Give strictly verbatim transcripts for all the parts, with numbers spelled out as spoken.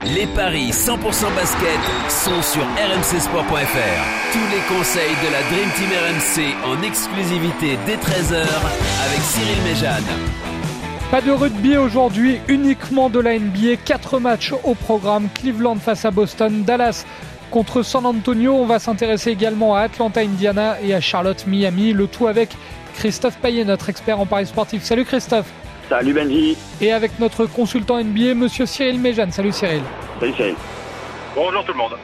Les paris cent pour cent basket sont sur r m c sport point f r. Tous les conseils de la Dream Team R M C en exclusivité dès treize heures avec Cyril Méjane. Pas de rugby aujourd'hui, uniquement de la N B A. Quatre matchs au programme. Cleveland face à Boston, Dallas contre San Antonio. On va s'intéresser également à Atlanta, Indiana et à Charlotte, Miami. Le tout avec Christophe Payet, notre expert en paris sportif. Salut Christophe. Salut Benji. Et avec notre consultant N B A, monsieur Cyril Méjane. Salut Cyril. Salut Cyril. Bonjour tout le monde.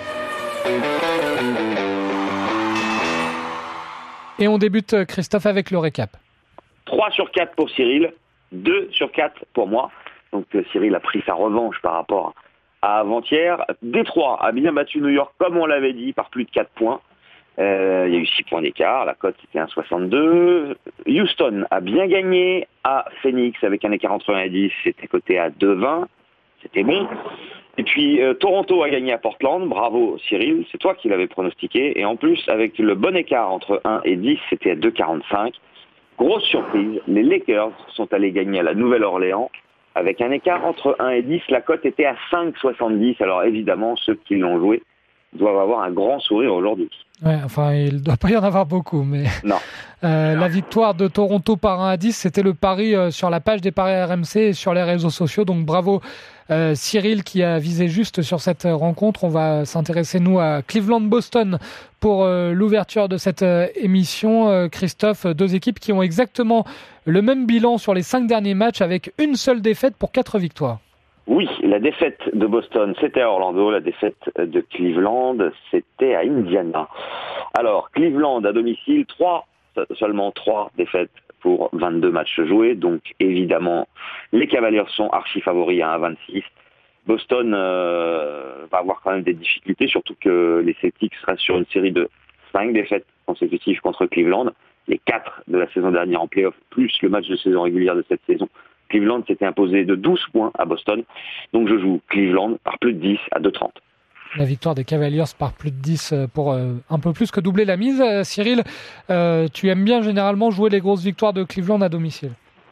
Et on débute, Christophe, avec le récap. trois sur quatre pour Cyril, deux sur quatre pour moi. Donc Cyril a pris sa revanche par rapport à avant-hier. Détroit a bien battu New York, comme on l'avait dit, par plus de quatre points. Euh, il y a eu six points d'écart, la cote était un virgule soixante-deux. Houston a bien gagné à Phoenix avec un écart entre un et dix, c'était coté à deux virgule vingt, c'était bon. Et puis euh, Toronto a gagné à Portland, bravo Cyril, c'est toi qui l'avais pronostiqué. Et en plus, avec le bon écart entre un et dix, c'était à deux virgule quarante-cinq. Grosse surprise, les Lakers sont allés gagner à la Nouvelle-Orléans avec un écart entre un et dix, la cote était à cinq virgule soixante-dix. Alors évidemment, ceux qui l'ont joué doivent avoir un grand sourire aujourd'hui. Ouais, enfin, il ne doit pas y en avoir beaucoup, mais non. Euh, la victoire de Toronto par un à dix, c'était le pari euh, sur la page des paris R M C et sur les réseaux sociaux. Donc bravo euh, Cyril qui a visé juste sur cette rencontre. On va s'intéresser, nous, à Cleveland-Boston pour euh, l'ouverture de cette euh, émission. Euh, Christophe, deux équipes qui ont exactement le même bilan sur les cinq derniers matchs avec une seule défaite pour quatre victoires. Oui, la défaite de Boston, c'était à Orlando. La défaite de Cleveland, c'était à Indiana. Alors, Cleveland à domicile, trois, seulement trois défaites pour vingt-deux matchs joués. Donc, évidemment, les Cavaliers sont archi favoris à un virgule vingt-six. Boston euh, va avoir quand même des difficultés, surtout que les Celtics restent sur une série de cinq défaites consécutives contre Cleveland. Les quatre de la saison dernière en play-off, plus le match de saison régulière de cette saison. Cleveland s'était imposé de douze points à Boston. Donc je joue Cleveland par plus de dix à deux virgule trente. La victoire des Cavaliers par plus de dix pour euh, un peu plus que doubler la mise. Euh, Cyril, euh, tu aimes bien généralement jouer les grosses victoires de Cleveland à domicile?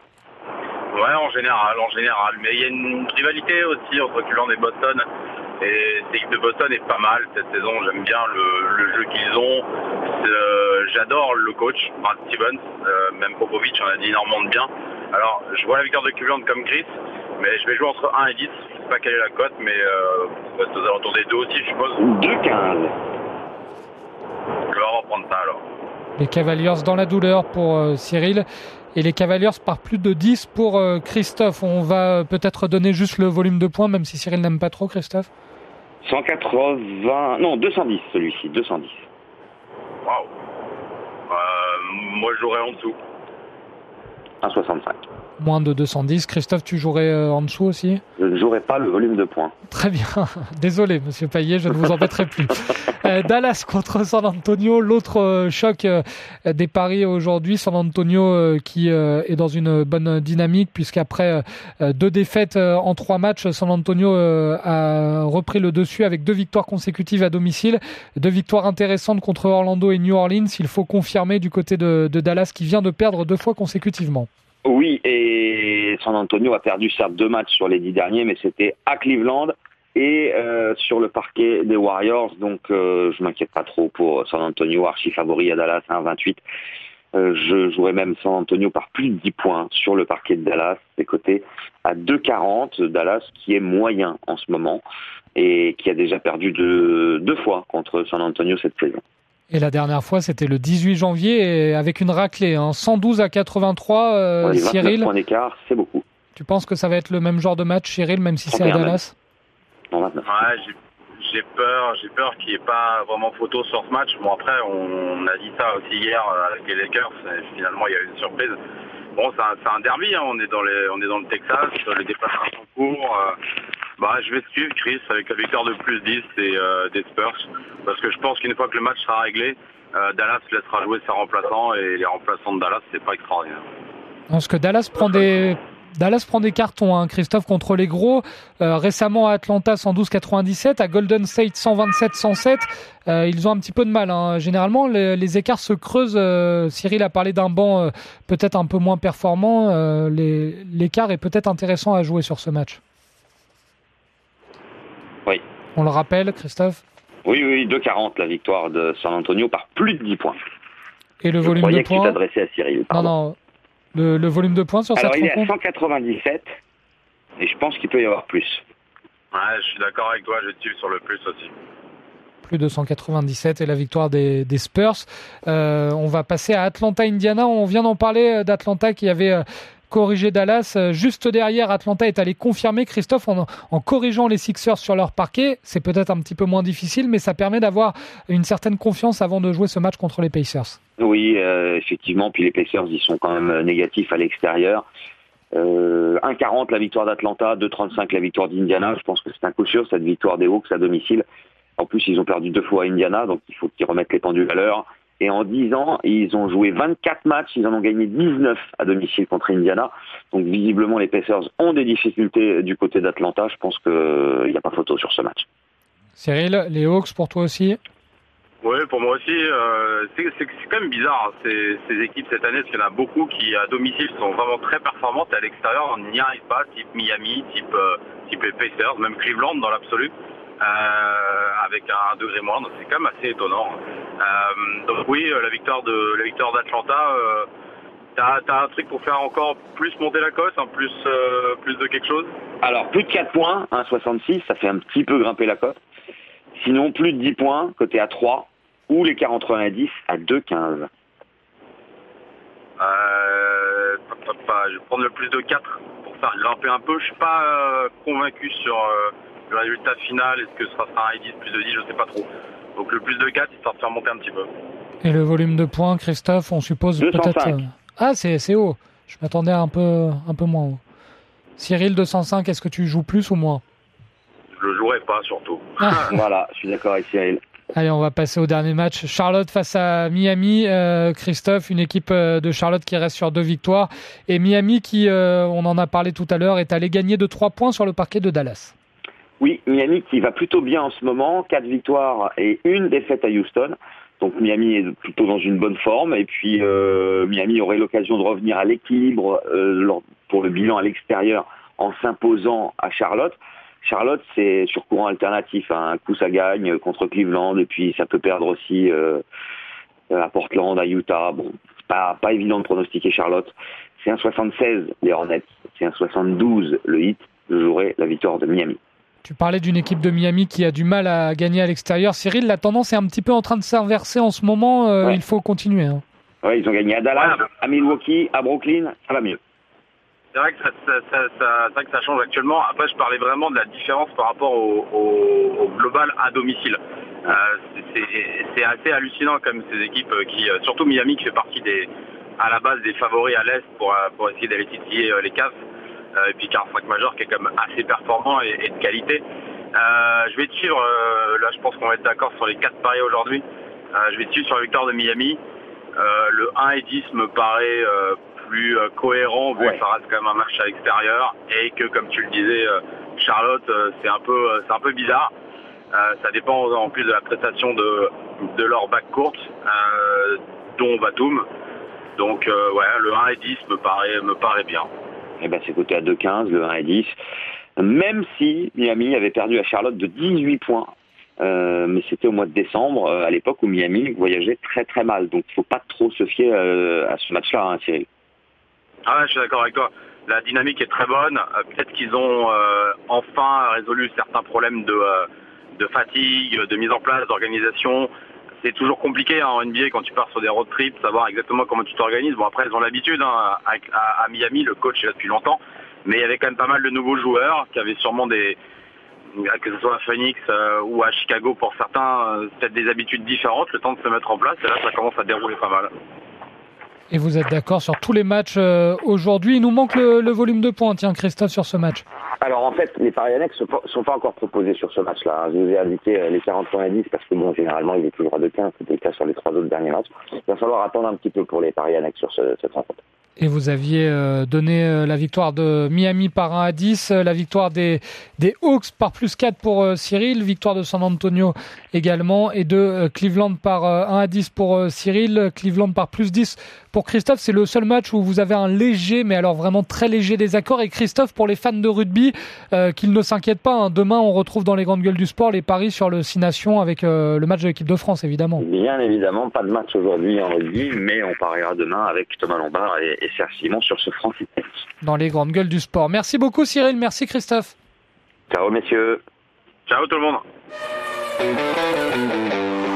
Ouais, en général, en général. Mais il y a une rivalité aussi entre Cleveland et Boston. Et cette équipe de Boston est pas mal cette saison. J'aime bien le, le jeu qu'ils ont. Euh, j'adore le coach, Brad Stevens. Euh, même Popovich en a dit énormément de bien. Alors, je vois la victoire de Cleveland comme Chris, mais je vais jouer entre un et dix. Je ne sais pas quelle est la cote, mais euh, ça va être aux alentours des deux aussi, je suppose. deux virgule quinze. Je vais reprendre ça alors. Les Cavaliers dans la douleur pour euh, Cyril et les Cavaliers par plus de dix pour euh, Christophe. On va euh, peut-être donner juste le volume de points, même si Cyril n'aime pas trop, Christophe. cent quatre-vingts, non, deux cent dix celui-ci, deux cent dix. Waouh. Euh, moi, je jouerais en dessous. un virgule soixante-cinq. Moins de deux cent dix. Christophe, tu jouerais euh, en dessous aussi? Je ne jouerai pas le volume de points. Très bien. Désolé, monsieur Payet, je ne vous embêterai plus. Euh, Dallas contre San Antonio, l'autre euh, choc euh, des paris aujourd'hui. San Antonio euh, qui euh, est dans une bonne dynamique puisqu'après euh, deux défaites euh, en trois matchs, San Antonio euh, a repris le dessus avec deux victoires consécutives à domicile. Deux victoires intéressantes contre Orlando et New Orleans. Il faut confirmer du côté de, de Dallas qui vient de perdre deux fois consécutivement. Oui, et San Antonio a perdu certes deux matchs sur les dix derniers, mais c'était à Cleveland et euh, sur le parquet des Warriors. Donc euh, je m'inquiète pas trop pour San Antonio, archi favori à Dallas à un virgule vingt-huit. Euh, je jouerais même San Antonio par plus de dix points sur le parquet de Dallas. C'est coté à deux virgule quarante. Dallas qui est moyen en ce moment et qui a déjà perdu deux, deux fois contre San Antonio cette saison. Et la dernière fois, c'était le dix-huit janvier et avec une raclée, hein, cent douze à quatre-vingt-trois. Euh, ouais, vingt-neuf Cyril, points d'écart, c'est beaucoup. Tu penses que ça va être le même genre de match, Cyril, même si c'est à Dallas? Non, vingt-neuf. Ouais, j'ai, j'ai peur, j'ai peur qu'il n'y ait pas vraiment photo sur ce match. Bon, après, on, on a dit ça aussi hier avec les Lakers. Et finalement, il y a eu une surprise. Bon, c'est un, c'est un derby, hein. on est dans les, on est dans le Texas, les déplacements sont courts. Euh, bah, je vais suivre Chris avec la victoire de plus dix et, euh, des Spurs, parce que je pense qu'une fois que le match sera réglé, euh, Dallas laissera jouer ses remplaçants et les remplaçants de Dallas, c'est pas extraordinaire. Parce que Dallas prend des, Dallas prend des cartons, hein, Christophe, contre les gros. Euh, récemment à Atlanta, cent douze quatre-vingt-dix-sept, à Golden State, cent vingt-sept cent sept. Euh, ils ont un petit peu de mal, hein. Généralement, les, les écarts se creusent. Euh, Cyril a parlé d'un banc euh, peut-être un peu moins performant. Euh, les, l'écart est peut-être intéressant à jouer sur ce match. On le rappelle, Christophe? Oui, oui, deux quarante la victoire de San Antonio par plus de dix points. Et le Je volume de que points? Tu t'adressais à Cyril. Pardon. Non, non. Le, le volume de points sur Alors, cette il est rencontre? à cent quatre-vingt-dix-sept et je pense qu'il peut y avoir plus. Ouais, je suis d'accord avec toi, je tire sur le plus aussi. Plus de cent quatre-vingt-dix-sept et la victoire des, des Spurs. Euh, on va passer à Atlanta-Indiana. On vient d'en parler d'Atlanta qui avait euh, corrigé Dallas. Juste derrière, Atlanta est allé confirmer, Christophe, en, en corrigeant les Sixers sur leur parquet. C'est peut-être un petit peu moins difficile, mais ça permet d'avoir une certaine confiance avant de jouer ce match contre les Pacers. Oui, euh, effectivement. Puis les Pacers, ils sont quand même négatifs à l'extérieur. Euh, un quarante la victoire d'Atlanta, deux trente-cinq la victoire d'Indiana. Je pense que c'est un coup sûr, cette victoire des Hawks à domicile. En plus, ils ont perdu deux fois à Indiana, donc il faut qu'ils remettent les pendules à l'heure. Et en dix ans, ils ont joué vingt-quatre matchs, ils en ont gagné dix-neuf à domicile contre Indiana. Donc visiblement, les Pacers ont des difficultés du côté d'Atlanta. Je pense qu'il n'y a pas photo sur ce match. Cyril, les Hawks pour toi aussi? Oui, pour moi aussi. Euh, c'est, c'est, c'est quand même bizarre, hein, ces, ces équipes cette année, parce qu'il y en a beaucoup qui, à domicile, sont vraiment très performantes. Et à l'extérieur, on n'y arrive pas, type Miami, type, euh, type les Pacers, même Cleveland dans l'absolu. Euh, avec un degré moindre, c'est quand même assez étonnant. Euh, donc oui, la victoire de la victoire d'Atlanta, euh, t'as, t'as un truc pour faire encore plus monter la cote, hein, plus euh, plus de quelque chose? Alors plus de quatre points, un virgule soixante-six, ça fait un petit peu grimper la cote. Sinon plus de dix points, côté à trois, ou les quatre-vingt-dix à deux quinze. Euh, je vais prendre le plus de quatre pour faire grimper un peu. Je suis pas euh, convaincu sur euh, le résultat final. Est-ce que ce sera un dix, plus de dix, je sais pas trop. Donc le plus de quatre, histoire de faire monter un petit peu. Et le volume de points, Christophe, on suppose deux cent cinq. Peut-être... Ah, c'est, c'est haut. Je m'attendais un peu, un peu moins haut. Cyril, deux cent cinq, est-ce que tu joues plus ou moins? Je le jouerai pas, surtout. Ah. Voilà, je suis d'accord avec Cyril. Allez, on va passer au dernier match. Charlotte face à Miami. Euh, Christophe, une équipe de Charlotte qui reste sur deux victoires. Et Miami qui, euh, on en a parlé tout à l'heure, est allé gagner de trois points sur le parquet de Dallas. Oui, Miami qui va plutôt bien en ce moment. Quatre victoires et une défaite à Houston. Donc Miami est plutôt dans une bonne forme. Et puis euh, Miami aurait l'occasion de revenir à l'équilibre euh, pour le bilan à l'extérieur en s'imposant à Charlotte. Charlotte, c'est sur courant alternatif. Hein. Un coup, ça gagne contre Cleveland, et puis ça peut perdre aussi euh, à Portland, à Utah. Bon, c'est pas, pas évident de pronostiquer Charlotte. C'est un soixante-seize les Hornets, c'est un soixante-douze le Heat. Je jouerai la victoire de Miami. Tu parlais d'une équipe de Miami qui a du mal à gagner à l'extérieur. Cyril, la tendance est un petit peu en train de s'inverser en ce moment. Euh, ouais. Il faut continuer. Hein. Oui, ils ont gagné à Dallas, ouais. à Milwaukee, à Brooklyn. Ça va mieux. C'est vrai, que ça, ça, ça, ça, c'est vrai que ça change actuellement. Après, je parlais vraiment de la différence par rapport au, au, au global à domicile. Euh, c'est, c'est assez hallucinant comme ces équipes qui, surtout Miami qui fait partie des, à la base des favoris à l'Est pour, pour essayer d'aller titiller les Cavs. Euh, et puis quarante-cinq majeur qui est quand même assez performant et, et de qualité. Euh, je vais te suivre, euh, là je pense qu'on va être d'accord sur les quatre paris aujourd'hui. Euh, je vais te suivre sur la victoire de Miami. Euh, le un et dix me paraît euh, plus euh, cohérent vu ouais. que ça reste quand même un match à l'extérieur et que comme tu le disais euh, Charlotte euh, c'est un peu euh, c'est un peu bizarre. Euh, ça dépend en plus de la prestation de, de leur backcourt euh, dont Batum. Donc euh, ouais le un et dix me paraît me paraît bien. Eh ben, c'est coté à deux quinze, le un et dix. Même si Miami avait perdu à Charlotte de dix-huit points. Euh, mais c'était au mois de décembre, euh, à l'époque où Miami voyageait très très mal. Donc il ne faut pas trop se fier euh, à ce match-là, hein, Cyril. Ah ouais, je suis d'accord avec toi. La dynamique est très bonne. Euh, peut-être qu'ils ont euh, enfin résolu certains problèmes de, euh, de fatigue, de mise en place, d'organisation. C'est toujours compliqué hein, en N B A quand tu pars sur des road trips, savoir exactement comment tu t'organises. Bon après ils ont l'habitude, hein, à, à, à Miami le coach est là depuis longtemps, mais il y avait quand même pas mal de nouveaux joueurs qui avaient sûrement des, que ce soit à Phoenix euh, ou à Chicago pour certains, euh, peut-être des habitudes différentes, le temps de se mettre en place et là ça commence à dérouler pas mal. Et vous êtes d'accord sur tous les matchs euh, aujourd'hui? Il nous manque le, le volume de points, tiens Christophe, sur ce match. Alors en fait, les paris annexes ne sont, sont pas encore proposés sur ce match-là. Je vous ai indiqué euh, les quarante points à dix parce que bon, généralement, il est toujours à deux quinze, c'était le cas sur les trois autres derniers matchs. Il va falloir attendre un petit peu pour les paris annexes sur ce, cette rencontre. Et vous aviez euh, donné euh, la victoire de Miami par un à dix, euh, la victoire des, des Hawks par plus quatre pour euh, Cyril, victoire de San Antonio également, et de euh, Cleveland par euh, un à dix pour euh, Cyril, Cleveland par plus dix pour Christophe. C'est le seul match où vous avez un léger, mais alors vraiment très léger désaccord. Et Christophe, pour les fans de rugby, euh, qu'ils ne s'inquiètent pas, hein. Demain on retrouve dans les grandes gueules du sport les paris sur le Six Nations avec euh, le match de l'équipe de France, évidemment. Bien évidemment, pas de match aujourd'hui en rugby, mais on pariera demain avec Thomas Lombard et et Serge Simon sur ce France-Italie. Dans les grandes gueules du sport. Merci beaucoup Cyril, merci Christophe. Ciao messieurs. Ciao tout le monde.